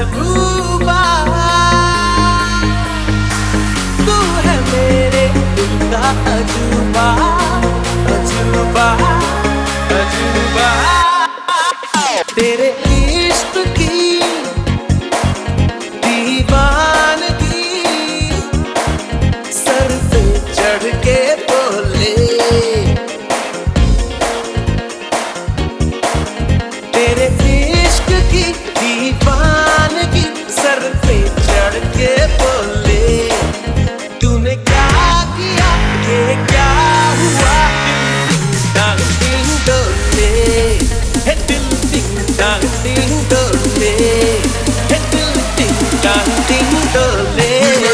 महबूबा, तू है मेरे दिल का अजूबा, अजूबा, अजूबा। तेरे इश्क की दीवानगी सर पे चढ़ के बोले, तेरे इश्क की दीवानगी सर पे चढ़ के बोले। तूने क्या किया, ये क्या हुआ, दिल टिंग डोले, हे दिल टिंग डोले, हे दिल टिंग डोले।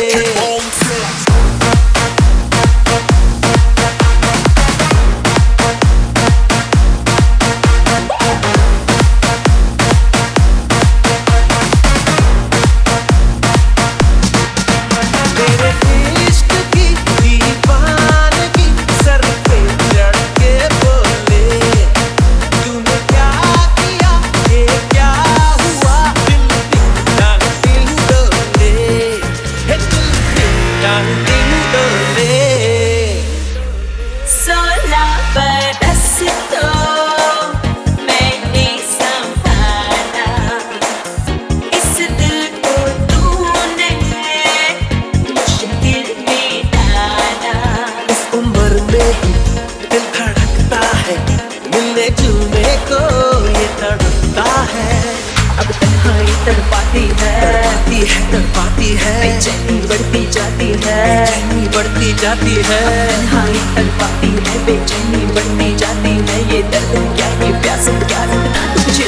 दिल धड़कता है, मिलने जुलने को ये तड़पता है। अब तन्हाई तड़पाती है, तड़पाती है, बेचैनी बढ़ती जाती है, बेचैनी बढ़ती जाती है। तन्हाई तड़पाती है, बेचैनी बढ़ती जाती है। ये दर्द क्या, ये प्यास क्या, रखना तुझे